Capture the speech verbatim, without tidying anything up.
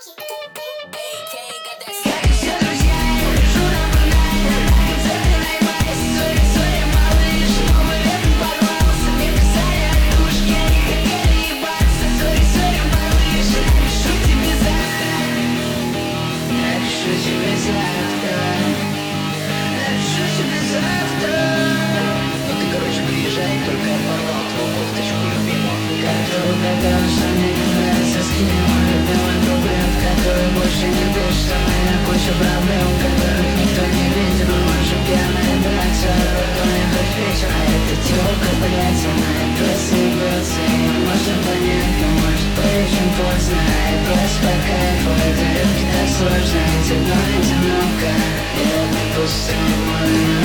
Проблем, которых никто не видел, может пьяная драться, рот не хоть вечер, а эта тёлка, блядь, она просто ебется. Её можно понять, но может быть очень поздно. И просто по кайфу, это редко так сложно, ведь одно одиноко, и это пустое море.